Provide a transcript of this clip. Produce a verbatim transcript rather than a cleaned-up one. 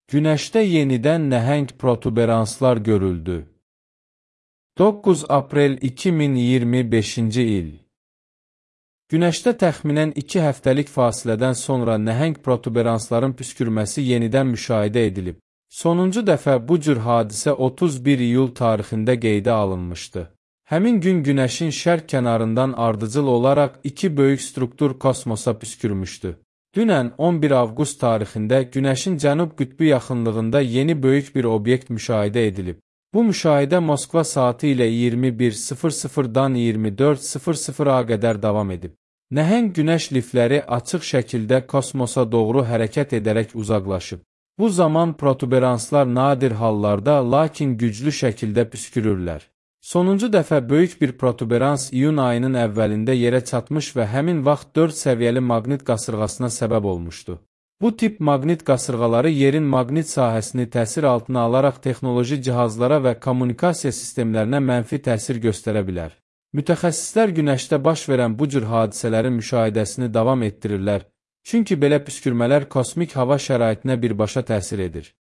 Günəşdə yenidən nəhəng protuberanslar görüldü. doqquz aprel iki min iyirmi beşinci il. Günəşdə təxminən iki həftəlik fasilədən sonra nəhəng protuberansların püskürməsi yenidən müşahidə edilib. Sonuncu dəfə bu cür hadisə otuz bir iyul tarixində qeydə alınmışdı. Həmin gün Günəşin şərq kənarından ardıcıl olaraq iki böyük struktur kosmosa püskürmüşdü. Dünən on bir avqust tarixində Günəşin cənub qütbü yaxınlığında yeni böyük bir obyekt müşahidə edilib. Bu müşahidə Moskva saatı ilə iyirmi bir sıfır sıfırdan iyirmi dörd sıfır sıfıra qədər davam edib. Nəhəng Günəş lifləri açıq şəkildə kosmosa doğru hərəkət edərək uzaqlaşıb. Bu zaman protuberanslar nadir hallarda, lakin güclü şəkildə püskürürlər. Sonuncu dəfə böyük bir protuberans iyun ayının əvvəlində yerə çatmış və həmin vaxt dörd səviyyəli maqnit qasırğasına səbəb olmuşdu. Bu tip maqnit qasırğaları yerin maqnit sahəsini təsir altına alaraq texnoloji cihazlara və kommunikasiya sistemlərinə mənfi təsir göstərə bilər. Mütəxəssislər Günəşdə baş verən bu cür hadisələrin müşahidəsini davam etdirirlər, çünki belə püskürmələr kosmik hava şəraitinə birbaşa təsir edir.